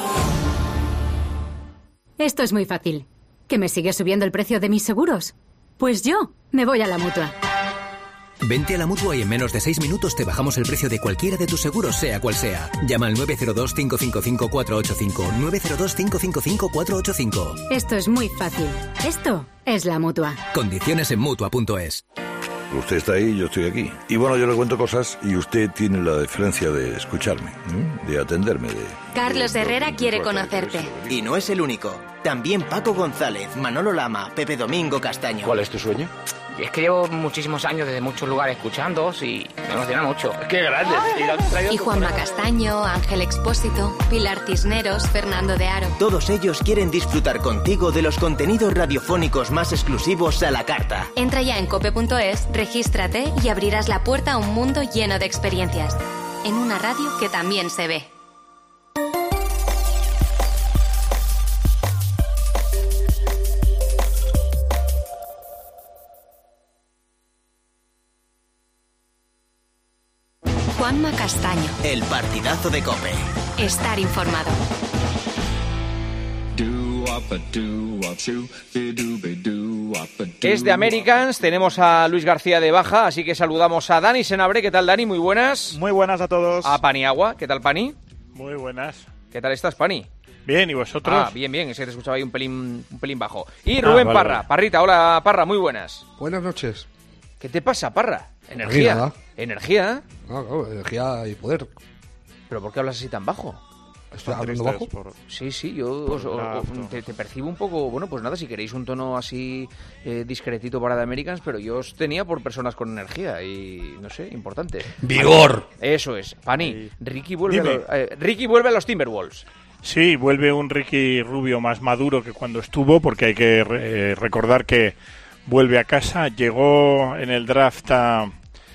Esto es muy fácil. ¿Que me sigue subiendo el precio de mis seguros? Pues yo me voy a la Mutua. Vente a la Mutua y en menos de seis minutos te bajamos el precio de cualquiera de tus seguros, sea cual sea. Llama al nueve cero dos, cinco cinco cinco, cuatro ocho cinco, nueve cero dos, cinco cinco cinco, cuatro ocho cinco. Esto es muy fácil. Esto es la Mutua. Condiciones en Mutua punto es. Usted está ahí, yo estoy aquí. Y bueno, yo le cuento cosas y usted tiene la deferencia de escucharme, ¿eh? De atenderme, de... Carlos Herrera quiere conocerte. Y no es el único. También Paco González, Manolo Lama, Pepe Domingo Castaño. ¿Cuál es tu sueño? Y es que llevo muchísimos años desde muchos lugares escuchándoos y me emociona mucho. ¡Qué grande! Y Juanma Castaño, Ángel Expósito, Pilar Cisneros, Fernando de Aro. Todos ellos quieren disfrutar contigo de los contenidos radiofónicos más exclusivos a la carta. Entra ya en cope punto es, regístrate y abrirás la puerta a un mundo lleno de experiencias. En una radio que también se ve. Juanma Castaño. El partidazo de COPE. Estar informado. Es de Americans, tenemos a Luis García de baja, así que saludamos a Dani Senabre. ¿Qué tal, Dani? Muy buenas. Muy buenas a todos. A Paniagua. ¿Qué tal, Pani? Muy buenas. ¿Qué tal estás, Pani? Bien, ¿y vosotros? Ah, bien, bien, es que te escuchaba ahí un pelín, un pelín bajo. Y Rubén ah, vale, Parra. Vale. Parrita, hola, Parra, muy buenas. Buenas noches. ¿Qué te pasa, Parra? ¿Energía? Nada. ¿Energía? Ah, claro, energía y poder. ¿Pero por qué hablas así tan bajo? ¿Estoy hablando bajo? Por... Sí, sí, yo os, o, o, te, te percibo un poco... Bueno, pues nada, si queréis un tono así eh, discretito para The Americans, pero yo os tenía por personas con energía y, no sé, importante. ¡Vigor! Pani, eso es. Pani, Ricky vuelve, a los, eh, Ricky vuelve a los Timberwolves. Sí, vuelve un Ricky Rubio más maduro que cuando estuvo, porque hay que eh, recordar que vuelve a casa. Llegó en el draft a,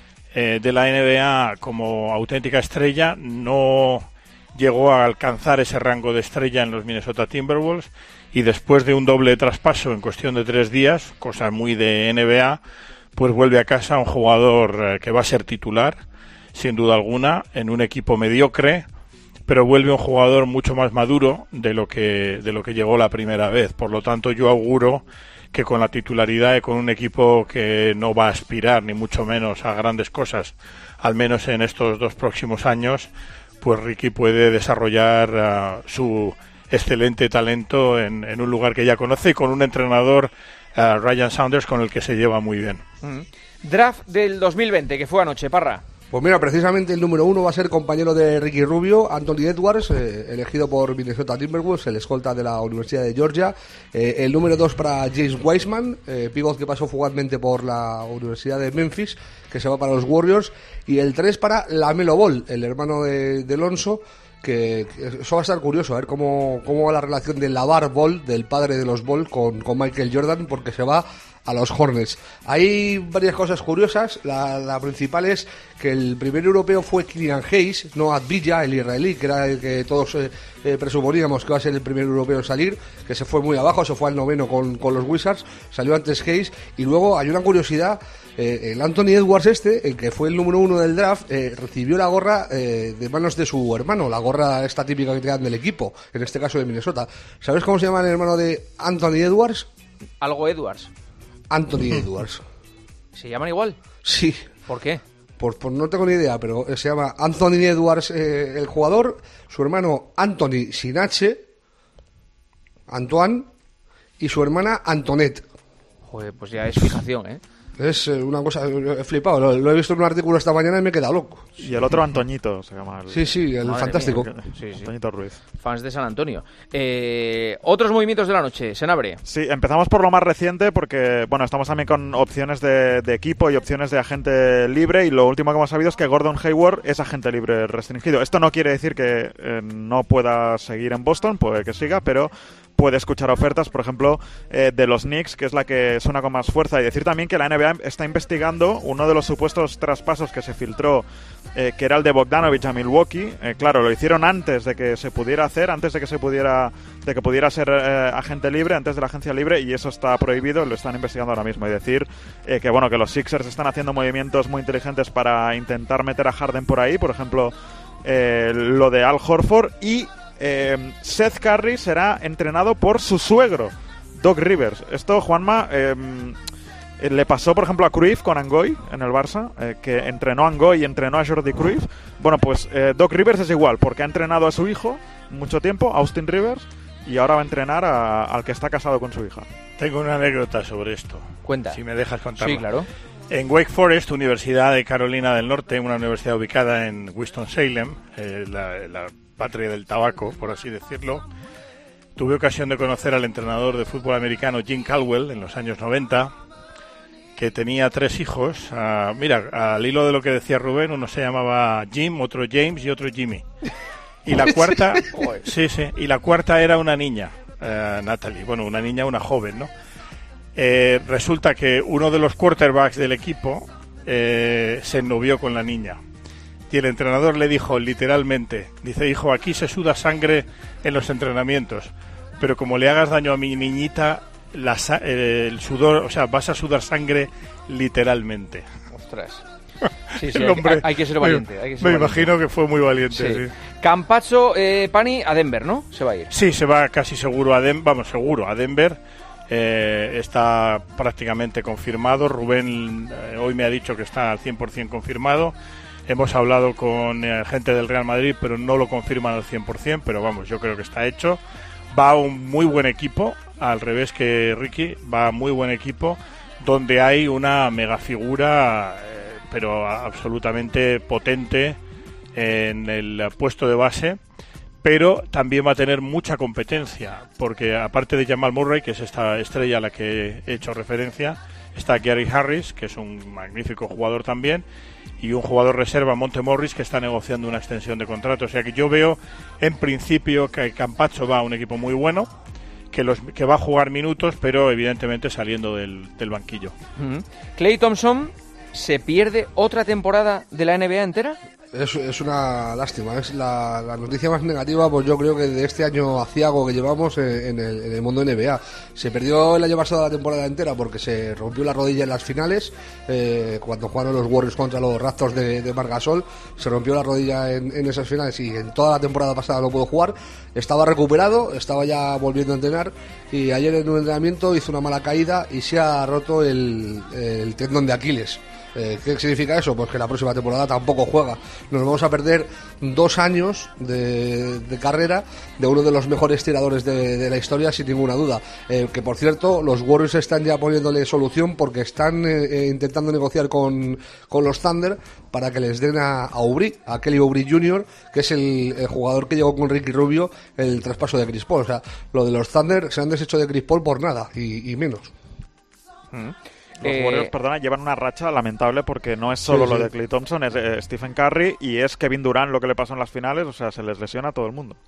eh, de la N B A como auténtica estrella, no llegó a alcanzar ese rango de estrella en los Minnesota Timberwolves y después de un doble traspaso en cuestión de tres días, cosa muy de N B A, pues vuelve a casa un jugador eh, que va a ser titular, sin duda alguna, en un equipo mediocre, pero vuelve un jugador mucho más maduro de lo que de lo que llegó la primera vez. Por lo tanto, yo auguro que con la titularidad y con un equipo que no va a aspirar ni mucho menos a grandes cosas, al menos en estos dos próximos años, pues Ricky puede desarrollar uh, su excelente talento en, en un lugar que ya conoce y con un entrenador, uh, Ryan Saunders, con el que se lleva muy bien. Mm. Draft del dos mil veinte, que fue anoche, Parra. Pues mira, precisamente el número uno va a ser compañero de Ricky Rubio, Anthony Edwards, eh, elegido por Minnesota Timberwolves, el escolta de la Universidad de Georgia. Eh, el número dos para James Wiseman, eh, pívot que pasó fugazmente por la Universidad de Memphis, que se va para los Warriors. Y el tres para LaMelo Ball, el hermano de, de Alonso, que, que eso va a estar curioso, a ver cómo, cómo va la relación de LaVar Ball, del padre de los Ball, con, con Michael Jordan, porque se va a los Hornets. Hay varias cosas curiosas. La, la principal es que el primer europeo fue Killian Hayes, no Advilla, el israelí, que era el que todos eh, eh, presuponíamos que iba a ser el primer europeo en salir, que se fue muy abajo, se fue al noveno con, con los Wizards, salió antes Hayes. Y luego hay una curiosidad, eh, el Anthony Edwards este, el que fue el número uno del draft, eh, recibió la gorra eh, de manos de su hermano, la gorra esta típica que te dan del equipo, en este caso de Minnesota. ¿Sabes cómo se llama el hermano de Anthony Edwards? Algo Edwards. Anthony Edwards. ¿Se llaman igual? Sí. ¿Por qué? Pues, pues no tengo ni idea, pero se llama Anthony Edwards eh, el jugador, su hermano Anthony sin H, Antoine, y su hermana Antoinette. Joder, pues ya es fijación, ¿eh? Es eh, una cosa, he flipado, lo, lo he visto en un artículo esta mañana y me he quedado loco. Y el otro Antoñito se llama. El... Sí, sí, el Madre fantástico. mía. Sí, sí. Antoñito Ruiz. Fans de San Antonio. Eh, otros movimientos de la noche, Senabre. Sí, empezamos por lo más reciente porque, bueno, estamos también con opciones de, de equipo y opciones de agente libre, y lo último que hemos sabido es que Gordon Hayward es agente libre restringido. Esto no quiere decir que eh, no pueda seguir en Boston, puede que siga, pero puede escuchar ofertas, por ejemplo, eh, de los Knicks, que es la que suena con más fuerza. Y decir también que la N B A está investigando uno de los supuestos traspasos que se filtró, eh, que era el de Bogdanovich a Milwaukee. Eh, claro, lo hicieron antes de que se pudiera hacer, antes de que se pudiera, de que pudiera ser eh, agente libre, antes de la agencia libre, y eso está prohibido, lo están investigando ahora mismo. Y decir eh, que, bueno, que los Sixers están haciendo movimientos muy inteligentes para intentar meter a Harden por ahí, por ejemplo, eh, lo de Al Horford, y Eh, Seth Curry será entrenado por su suegro, Doc Rivers. Esto, Juanma, eh, le pasó, por ejemplo, a Cruyff con Angoy en el Barça, eh, que entrenó a Angoy y entrenó a Jordi Cruyff. Bueno, pues eh, Doc Rivers es igual, porque ha entrenado a su hijo mucho tiempo, Austin Rivers, y ahora va a entrenar a, al que está casado con su hija. Tengo una anécdota sobre esto. Cuenta. Si me dejas contarla. Sí, claro. En Wake Forest, Universidad de Carolina del Norte, una universidad ubicada en Winston-Salem, eh, la, la patria del tabaco, por así decirlo, tuve ocasión de conocer al entrenador de fútbol americano Jim Caldwell en los años noventa, que tenía tres hijos. Uh, mira, al hilo de lo que decía Rubén, uno se llamaba Jim, otro James y otro Jimmy. Y la cuarta, sí, sí, y la cuarta era una niña, uh, Natalie, bueno, una niña, una joven, ¿no? Eh, resulta que uno de los quarterbacks del equipo eh, se ennovió con la niña. Y el entrenador le dijo literalmente, dice, hijo, aquí se suda sangre en los entrenamientos, pero como le hagas daño a mi niñita, la, eh, el sudor, o sea, vas a sudar sangre literalmente. Ostras. Sí, sí, hay, hombre, hay, hay que ser valiente. Hay que ser me valiente. imagino que fue muy valiente. Sí. Sí. Campazzo, eh, Pani, a Denver, ¿no? Se va a ir. Sí, se va casi seguro a Denver, vamos, seguro a Denver. Eh, está prácticamente confirmado. Rubén eh, hoy me ha dicho que está al cien por ciento confirmado. Hemos hablado con eh, gente del Real Madrid, pero no lo confirman al cien por ciento, pero vamos, yo creo que está hecho. Va a un muy buen equipo, al revés que Ricky, va a muy buen equipo, donde hay una mega figura, eh, pero absolutamente potente en el puesto de base, pero también va a tener mucha competencia, porque aparte de Jamal Murray, que es esta estrella a la que he hecho referencia, está Gary Harris, que es un magnífico jugador también, y un jugador reserva, Monte Morris, que está negociando una extensión de contrato. O sea que yo veo en principio que Campazzo va a un equipo muy bueno, que los que va a jugar minutos, pero evidentemente saliendo del, del banquillo. Uh-huh. Klay Thompson se pierde otra temporada de la N B A entera. Es, es una lástima, es la, la noticia más negativa, pues yo creo que de este año aciago que llevamos en, en, el, en el mundo N B A. Se perdió el año pasado la temporada entera porque se rompió la rodilla en las finales, eh, cuando jugaron los Warriors contra los Raptors de, de Marc Gasol, se rompió la rodilla en, en esas finales y en toda la temporada pasada no pudo jugar. Estaba recuperado, estaba ya volviendo a entrenar y ayer en un entrenamiento hizo una mala caída y se ha roto el, el tendón de Aquiles. Eh, ¿Qué significa eso? Pues que la próxima temporada tampoco juega. Nos vamos a perder dos años de, de carrera de uno de los mejores tiradores de, de la historia, sin ninguna duda. Eh, que por cierto, los Warriors están ya poniéndole solución porque están eh, intentando negociar con, con los Thunder para que les den a, a Oubre, a Kelly Oubre junior, que es el, el jugador que llegó con Ricky Rubio el traspaso de Chris Paul. O sea, lo de los Thunder se han deshecho de Chris Paul por nada y, y menos. Mm. Los eh, Warriors, perdona, llevan una racha lamentable porque no es solo sí, lo sí. de Klay Thompson, es eh, Stephen Curry y es Kevin Durant lo que le pasó en las finales, o sea, se les lesiona a todo el mundo.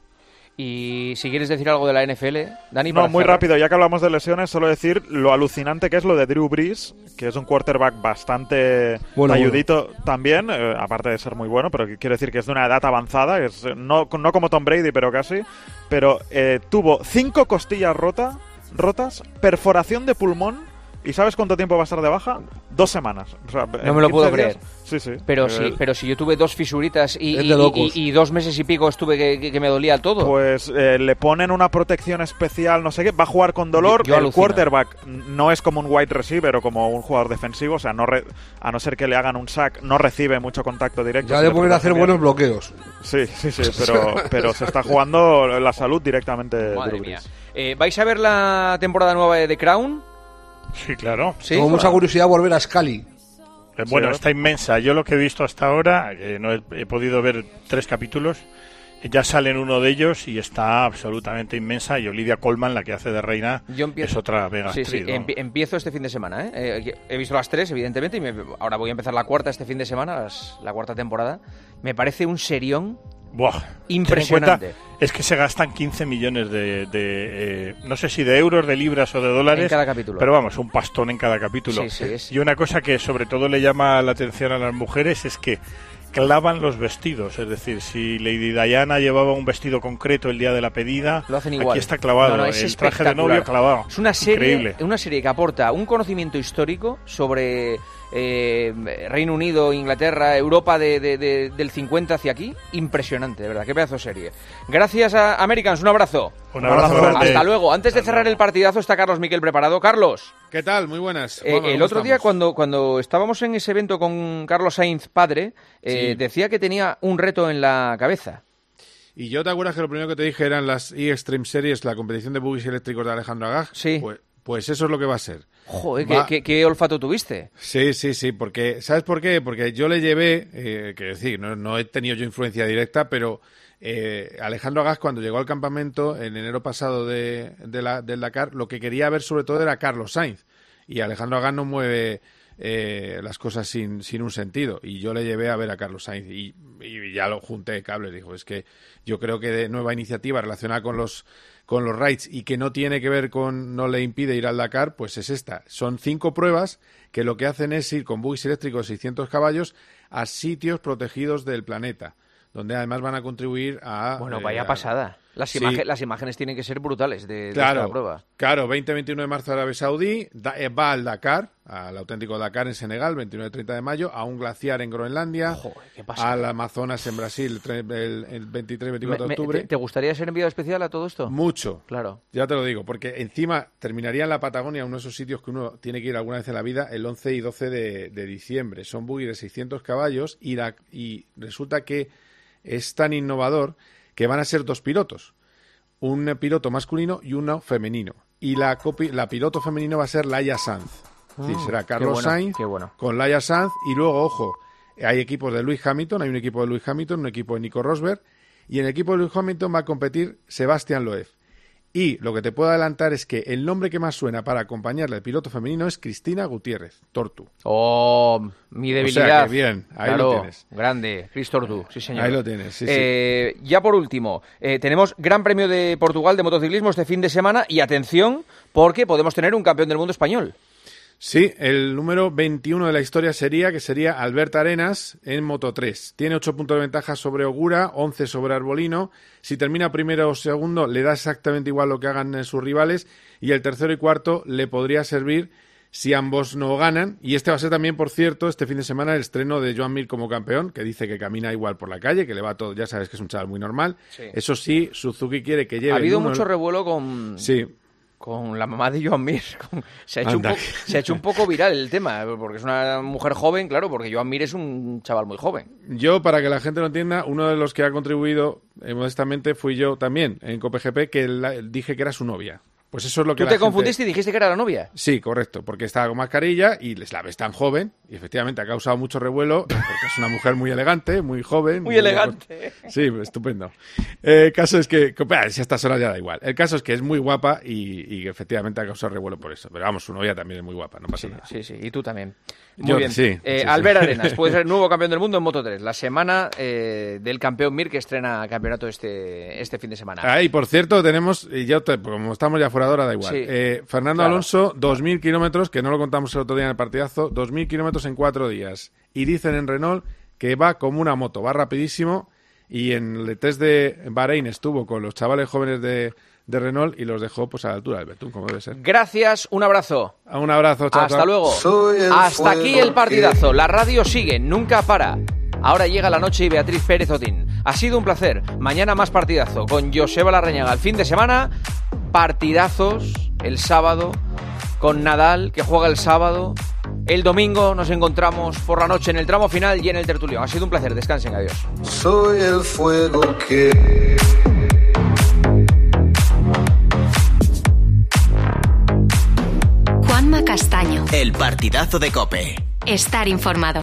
Y si quieres decir algo de la N F L, Dani. No, para muy cerrar. rápido, ya que hablamos de lesiones, solo decir lo alucinante que es lo de Drew Brees, que es un quarterback bastante bueno, ayudito bueno. también, eh, aparte de ser muy bueno, pero quiero decir que es de una edad avanzada, es no, no como Tom Brady, pero casi, pero eh, tuvo cinco costillas rota, rotas, perforación de pulmón. ¿Y sabes cuánto tiempo va a estar de baja? Dos semanas. O sea, no me lo puedo días, creer. Sí, sí. Pero, eh, sí, pero si yo tuve dos fisuritas y, y, y, y dos meses y pico estuve que, que, que me dolía todo. Pues eh, le ponen una protección especial, no sé qué, va a jugar con dolor. Yo, yo el alucino. Quarterback no es como un wide receiver o como un jugador defensivo, o sea, no re, a no ser que le hagan un sack, no recibe mucho contacto directo. Ya le ponen a hacer bien. buenos bloqueos. Sí, sí, sí, pero, pero se está jugando la salud directamente. Madre mía. Eh, ¿Vais a ver la temporada nueva de The Crown? Sí, claro. ¿Sí? Tengo mucha curiosidad volver a Scully. Eh, bueno, sí, está inmensa. Yo lo que he visto hasta ahora, eh, no he, he podido ver tres capítulos, eh, ya sale en uno de ellos y está absolutamente inmensa. Y Olivia Colman, la que hace de reina, Yo empiezo, es otra mega sí, actriz, sí, ¿no? empi- empiezo este fin de semana. ¿eh? Eh, he visto las tres, evidentemente, y me, ahora voy a empezar la cuarta este fin de semana, las, la cuarta temporada. Me parece un serión. Buah, impresionante. Ten en cuenta, es que se gastan quince millones de, de eh, no sé si de euros, de libras o de dólares en cada capítulo. Pero vamos, un pastón en cada capítulo. Sí, sí, es... Y una cosa que sobre todo le llama la atención a las mujeres es que clavan los vestidos, es decir, si Lady Diana llevaba un vestido concreto el día de la pedida, lo hacen igual. Aquí está clavado, no, no, es el traje de novio clavado. Es una serie, increíble. una serie que aporta un conocimiento histórico sobre eh, Reino Unido, Inglaterra, Europa de, de, de, del cincuenta hacia aquí, impresionante, de verdad, qué pedazo de serie. Gracias a Americans, un abrazo. Un abrazo. Hasta luego. Antes de cerrar el partidazo está Carlos Miquel preparado. Carlos. ¿Qué tal? Muy buenas. Eh, el otro día cuando, cuando estábamos en ese evento con Carlos Sainz padre, eh, sí. decía que tenía un reto en la cabeza. Y yo te acuerdas que lo primero que te dije eran las E-Extreme Series, la competición de buggies eléctricos de Alejandro Agag. Sí. Pues, pues eso es lo que va a ser. Joder, va... ¿qué, qué, ¿qué olfato tuviste? Sí, sí, sí, porque ¿sabes por qué? Porque yo le llevé, eh, quiero decir, no, no he tenido yo influencia directa, pero eh, Alejandro Agag cuando llegó al campamento en enero pasado de, de la, del Dakar, lo que quería ver sobre todo era Carlos Sainz. Y Alejandro Agag no mueve eh, las cosas sin, sin un sentido. Y yo le llevé a ver a Carlos Sainz y, y ya lo junté de cables. Dijo, es que yo creo que de nueva iniciativa relacionada con los con los rides y que no tiene que ver con, no le impide ir al Dakar, pues es esta. Son cinco pruebas que lo que hacen es ir con buggies eléctricos de seiscientos caballos a sitios protegidos del planeta, donde además van a contribuir a... Bueno, vaya eh, a, pasada. Las, sí. imagen, las imágenes tienen que ser brutales de, claro, de esta prueba. Claro, veinte a veintiuno de marzo Arabia Saudí, da, eh, va al Dakar, al auténtico Dakar en Senegal, veintinueve a treinta de mayo, a un glaciar en Groenlandia, Joder, qué pasada. al Amazonas en Brasil el, el, el veintitrés a veinticuatro de octubre. ¿te, ¿Te gustaría ser enviado especial a todo esto? Mucho. Claro. Ya te lo digo, porque encima terminaría en la Patagonia, uno de esos sitios que uno tiene que ir alguna vez en la vida, el once y doce de, de diciembre. Son buggies de seiscientos caballos y, la, y resulta que es tan innovador que van a ser dos pilotos. Un piloto masculino y uno femenino. Y la, copi, la piloto femenino va a ser Laia Sanz. Mm, sí, será Carlos bueno, Sainz bueno. con Laia Sanz. Y luego, ojo, hay equipos de Lewis Hamilton, hay un equipo de Lewis Hamilton, un equipo de Nico Rosberg. Y en el equipo de Lewis Hamilton va a competir Sebastián Loeb. Y lo que te puedo adelantar es que el nombre que más suena para acompañarle al piloto femenino es Cristina Gutiérrez, Tortu. Oh, mi debilidad. O sea que bien, ahí claro, lo tienes. Grande, Cris Tortu, sí señor. Ahí lo tienes, sí, eh, sí. Ya por último, eh, tenemos Gran Premio de Portugal de motociclismo este fin de semana y atención, porque podemos tener un campeón del mundo español. Sí, el número veintiuno de la historia sería, que sería Albert Arenas en Moto tres. Tiene ocho puntos de ventaja sobre Ogura, once sobre Arbolino. Si termina primero o segundo, le da exactamente igual lo que hagan sus rivales. Y el tercero y cuarto le podría servir si ambos no ganan. Y este va a ser también, por cierto, este fin de semana el estreno de Joan Mir como campeón, que dice que camina igual por la calle, que le va todo, ya sabes que es un chaval muy normal. Sí. Eso sí, Suzuki quiere que lleve... Ha habido uno... mucho revuelo con... Sí. Con la mamá de Joan Mir. Se ha, hecho un poco, se ha hecho un poco viral el tema, porque es una mujer joven, claro, porque Joan Mir es un chaval muy joven. Yo, para que la gente lo entienda, uno de los que ha contribuido eh, modestamente fui yo también en COPGP, que la, dije que era su novia. Pues eso es lo que ¿Tú la te gente... confundiste y dijiste que era la novia? Sí, correcto, porque estaba con mascarilla y les la ves tan joven y efectivamente ha causado mucho revuelo porque es una mujer muy elegante, muy joven. Muy, muy elegante. Sí, estupendo. El eh, caso es que, si a estas horas ya da igual. El caso es que es muy guapa y, y efectivamente ha causado revuelo por eso. Pero vamos, su novia también es muy guapa, no pasa sí, nada. Sí, sí, y tú también. Muy Yo, bien. Sí, eh, sí, Albert sí. Arenas puede ser el nuevo campeón del mundo en Moto tres. La semana eh, del campeón Mir que estrena campeonato este, este fin de semana. Ah, y por cierto, tenemos, y ya te, como estamos ya fuera de hora, da igual. Sí. Eh, Fernando Claro. Alonso, dos mil kilómetros, que no lo contamos el otro día en el partidazo, dos mil kilómetros en cuatro días. Y dicen en Renault que va como una moto, va rapidísimo. Y en el test de Bahrein estuvo con los chavales jóvenes de, de Renault y los dejó pues a la altura del Betún, como debe ser. Gracias, un abrazo. Un abrazo, chao, Hasta chao. luego. Hasta aquí el partidazo. La radio sigue, nunca para. Ahora llega la noche y Beatriz Pérez Otín. Ha sido un placer. Mañana más partidazo con Joseba Larrañaga. El fin de semana, partidazos el sábado con Nadal, que juega el sábado. El domingo nos encontramos por la noche en el tramo final y en el tertulión. Ha sido un placer. Descansen. Adiós. Soy el fuego que... Juanma Castaño. El partidazo de COPE. Estar informado.